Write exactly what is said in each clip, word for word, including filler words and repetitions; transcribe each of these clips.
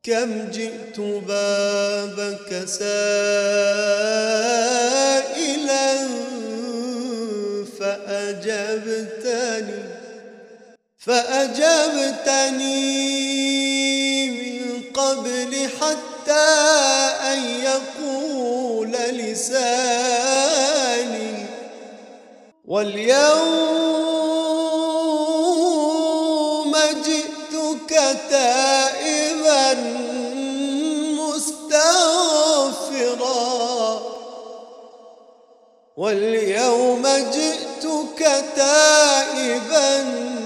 كم جئت بابك سائلا فأجبتني فأجبتني من قبل حتى أن يقول لساني، واليوم جئتك تائبا مستغفرا واليوم جئتك تائبا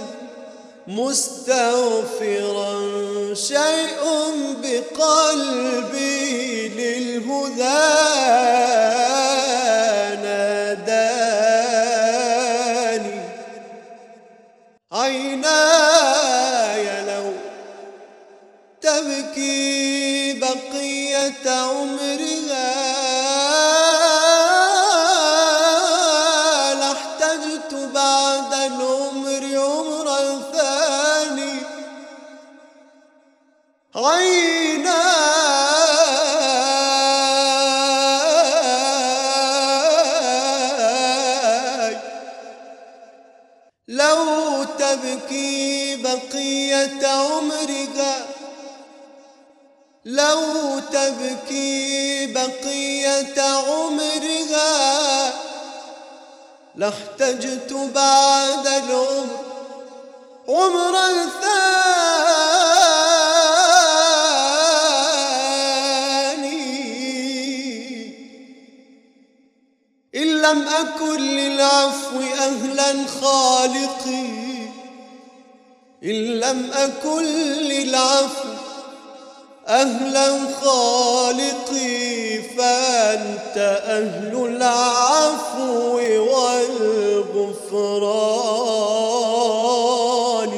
مستغفرا شيء بقلبي للهدى ناداني. عيناي لو تبكي بقية عمرها لاحتجت بعد العمر عمرا ثاني. عيناي لو تبكي بقية عمرها لو تبكي بقية عمرها لاحتجت بعد العمر عمرا ثاني. إن لم أكن للعفو أهلا خالقي إن لم أكن للعفو أهلا خالقي فأنت أهل العفو والغفران.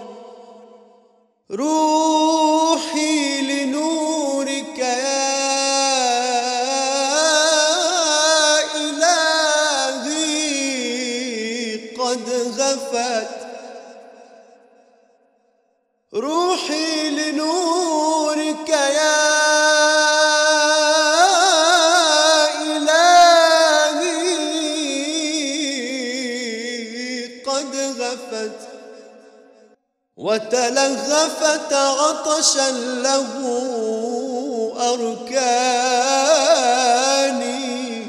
روحي لنورك يا إلهي قد غفت روحي لنورك يا إلهي قد غفت وتلهفت عطشا له أركاني.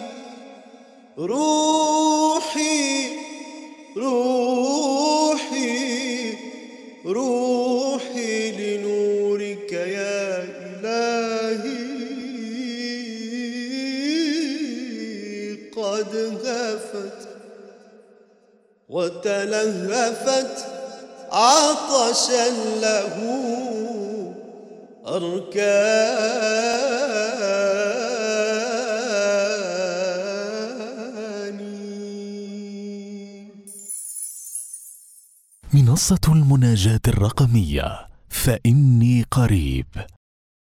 روحي روحي روحي لنورك يا إلهي قد غفت وتلهفت عطشا له أركاني. منصة المناجاة الرقمية فإني قريب.